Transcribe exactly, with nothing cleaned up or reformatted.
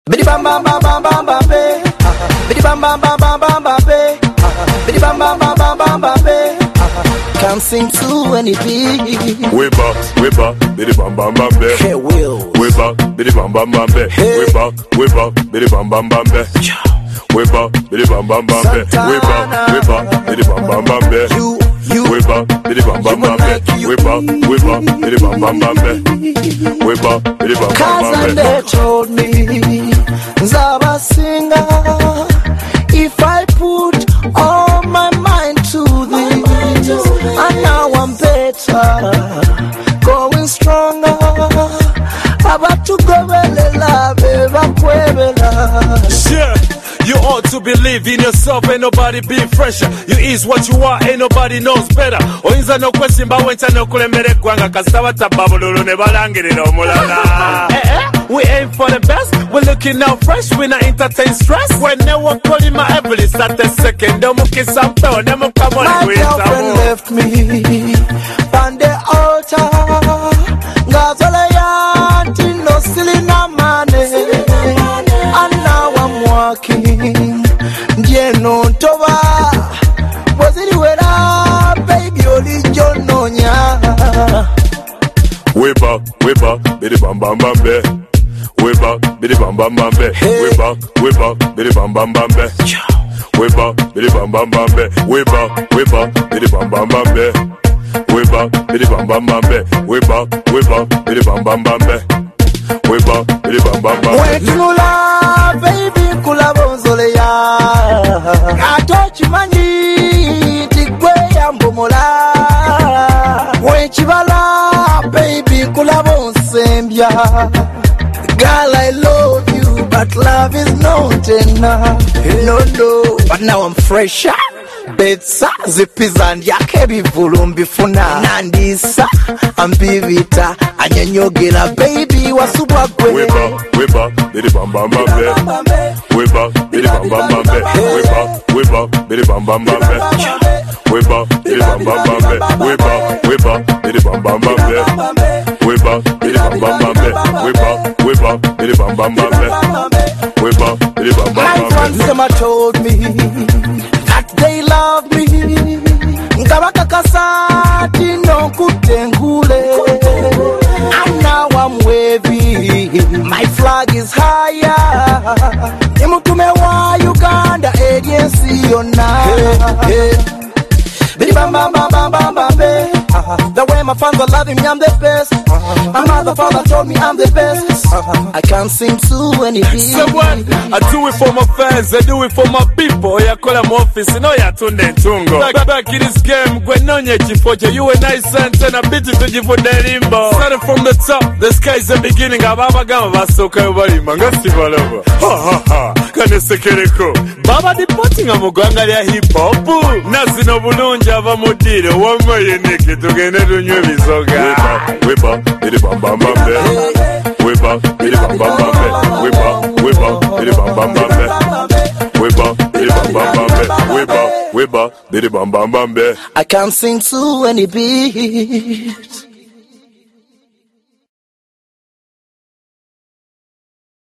Bidi bam bam bam bam bam bam be. Bidi bam bam bam bam bam bam be. Bidi bam bam bam bam bam bam be. Can't sing to any beat. Way back, way back, bidi bam bam bam be. Hey Will. Way back, bidi bam bam bam be. Hey. Way back, way back, bidi bam bam bam be. Way back, bidi bam bam bam be. Way back, way back, bidi bam bam bam be. You, you. Way back, bidi bam bam bam be. Way back, way back, bidi bam bam bam be. Way back, bidi bam bam bam be. Cause they told me Zaba singer. If I put all my mind to this, and now I'm better, going stronger. About to go yeah, you ought to believe in yourself, ain't nobody be fresher. You is what you are, ain't nobody knows better. Oyinza no question ba wencha no kulemere kwanga kasaba tababululu ne balangirira omulala. Eh eh, we aim for the best, we're looking out fresh, we not entertain stress. When they walk calling my every Saturday second, don't muki sample, them come on. My girlfriend left me on the altar. Gazole yanti no silly na money. And now I'm walking. Yeah, no toba. Was it wera, baby, only John Nonya. Way back, way back, bidi bam bam bam be. Way back, bidi bam bam bam be. Way back, way back, bidi bam bam bam be. Way back, bidi bam bam bam be. Way back, way back, bidi bam bam bam be. Way back, bidi bam bam bam be. Way back, way back, bidi bam bam bam be. Way back, bidi bam bam bam be. Wait kula, baby kula bonzole ya. Atochi mani, tigwe ya mbomola. Wait chibala, baby kula bonsembia. Girl, I love you, but love is not enough. No, no, but now I'm fresher. Betsa zipizan yake bivulumbi funa nandisa ambivita anyanyogela baby wasubwa kwe. Way back, way back, bidi bam bam bam be. Way back, bidi bam bam bam be. Way back, way back, bidi bam bam bam be. Way back, bidi bam bam bam be. Way back, way back, bidi bam bam bam be. Way back, bidi bam bam bam be. Way back, way back, bidi bam bam bam be. Way back, bidi bam bam bam be. My friends told me that they love me. Ngabaka kasati no kutengule. And now I'm wavy. My flag is higher. Nimutume wa Uganda agency yona. Bidi bam bam bam bam bam bam be. The way my fans are loving me, I'm the best. My mother, father told me I'm the best. I can't sing to any beat. So what? I do it for my fans, I do it for my people. Ya kola mu office, no ya tunde tungo. Back, back in this game, gwe nonye chifoche. You and I sent and a bit to jifunde limbo. Started from the top, the sky's the beginning. Ababa gama basoka yobali mangasi balova. Ha ha ha, kane sekereko. Baba deporting amuganga ya hip hop. Nazi no bulunja ava mudire. Wama yeneke tugene dunywe bisoga. Way back, way back, bidi bam bam bam be. Way back, bidi bam bam bam be. Way back, way back, bidi bam bam bam be. Way back, bidi bam bam bam be. Way back, way back, bidi bam bam bam be. I can't sing to any beat.